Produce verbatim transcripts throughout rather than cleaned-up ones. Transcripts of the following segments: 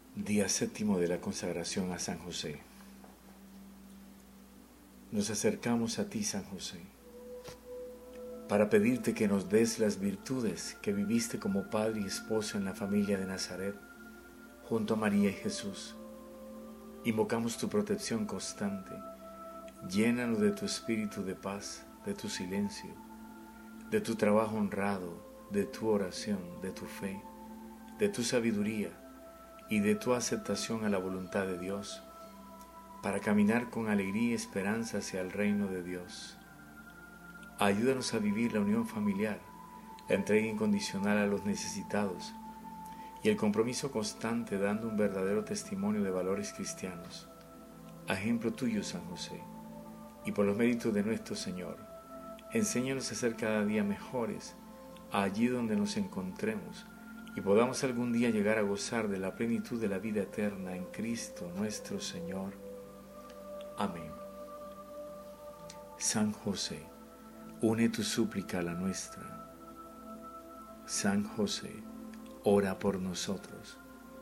Día séptimo de la consagración a San José. Nos acercamos a ti, San José, para pedirte que nos des las virtudes que viviste como padre y esposo en la familia de Nazaret, junto a María y Jesús. Invocamos tu protección constante. Llénanos de tu espíritu de paz, de tu silencio, de tu trabajo honrado, de tu oración, de tu fe, de tu sabiduría y de tu aceptación a la voluntad de Dios, para caminar con alegría y esperanza hacia el reino de Dios. Ayúdanos a vivir la unión familiar, la entrega incondicional a los necesitados y el compromiso constante dando un verdadero testimonio de valores cristianos. A ejemplo tuyo, San José, y por los méritos de nuestro Señor, enséñanos a ser cada día mejores allí donde nos encontremos y podamos algún día llegar a gozar de la plenitud de la vida eterna en Cristo nuestro Señor. Amén. San José, une tu súplica a la nuestra. San José, ora por nosotros.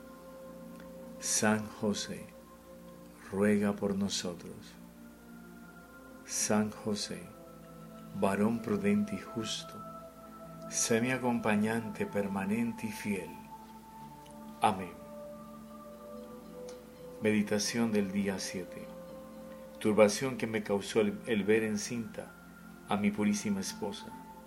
San José, ruega por nosotros. San José, varón prudente y justo, sé mi acompañante permanente y fiel. Amén. Meditación del día siete. Turbación que me causó el, el ver encinta a mi purísima esposa.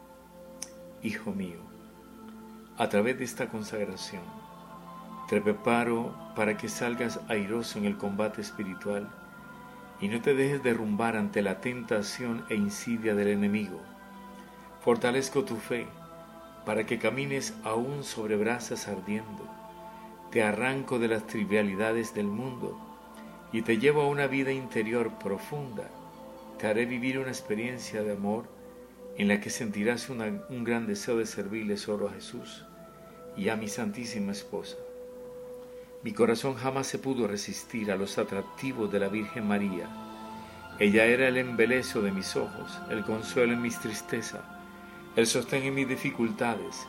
Hijo mío, a través de esta consagración, te preparo para que salgas airoso en el combate espiritual y no te dejes derrumbar ante la tentación e insidia del enemigo. Fortalezco tu fe para que camines aún sobre brasas ardiendo. Te arranco de las trivialidades del mundo y te llevo a una vida interior profunda. Te haré vivir una experiencia de amor en la que sentirás una, un gran deseo de servirle solo a Jesús y a mi Santísima Esposa. Mi corazón jamás se pudo resistir a los atractivos de la Virgen María. Ella era el embeleso de mis ojos, el consuelo en mis tristezas, el sostén en mis dificultades,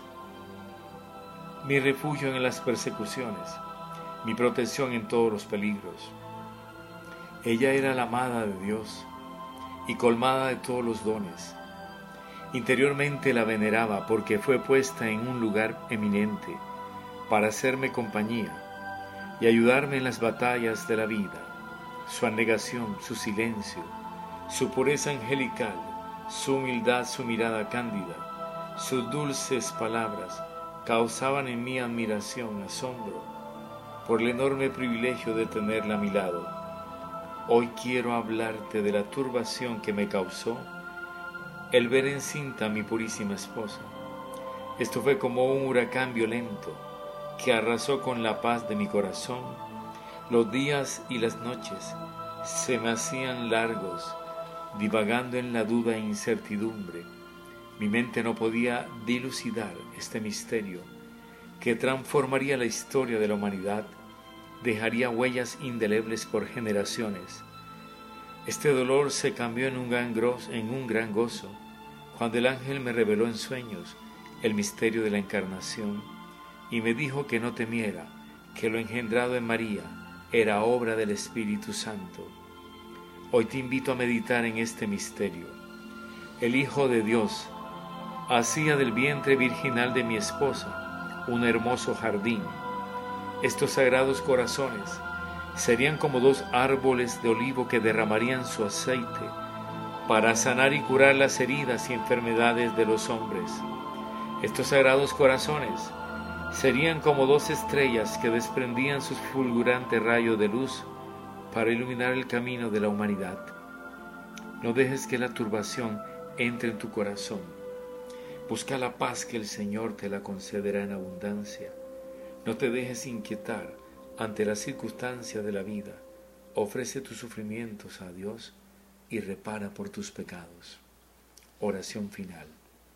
mi refugio en las persecuciones, mi protección en todos los peligros. Ella era la amada de Dios y colmada de todos los dones. Interiormente la veneraba porque fue puesta en un lugar eminente para hacerme compañía y ayudarme en las batallas de la vida. Su abnegación, su silencio, su pureza angelical, su humildad, su mirada cándida, sus dulces palabras causaban en mí admiración, asombro, por el enorme privilegio de tenerla a mi lado. Hoy quiero hablarte de la turbación que me causó el ver encinta a mi purísima esposa. Esto fue como un huracán violento que arrasó con la paz de mi corazón. Los días y las noches se me hacían largos, divagando en la duda e incertidumbre. Mi mente no podía dilucidar este misterio que transformaría la historia de la humanidad, dejaría huellas indelebles por generaciones. Este dolor se cambió en un gran gozo, en un gran gozo cuando el ángel me reveló en sueños el misterio de la encarnación y me dijo que no temiera, que lo engendrado en María era obra del Espíritu Santo. Hoy te invito a meditar en este misterio. El Hijo de Dios hacía del vientre virginal de mi esposa un hermoso jardín. Estos sagrados corazones serían como dos árboles de olivo que derramarían su aceite para sanar y curar las heridas y enfermedades de los hombres. Estos sagrados corazones serían como dos estrellas que desprendían sus fulgurantes rayos de luz para iluminar el camino de la humanidad. No dejes que la turbación entre en tu corazón. Busca la paz que el Señor te la concederá en abundancia. No te dejes inquietar ante las circunstancias de la vida. Ofrece tus sufrimientos a Dios y repara por tus pecados. Oración final.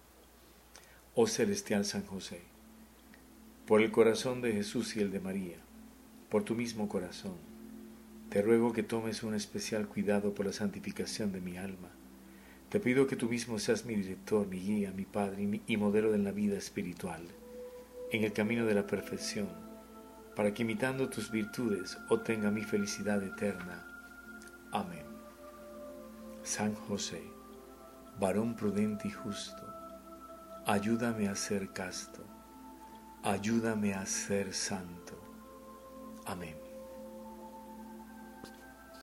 Oh celestial San José, por el corazón de Jesús y el de María, por tu mismo corazón, te ruego que tomes un especial cuidado por la santificación de mi alma. Te pido que tú mismo seas mi director, mi guía, mi Padre y, mi, y modelo de la vida espiritual, en el camino de la perfección, para que imitando tus virtudes obtenga mi felicidad eterna. Amén. San José, varón prudente y justo, ayúdame a ser casto, ayúdame a ser santo. Amén.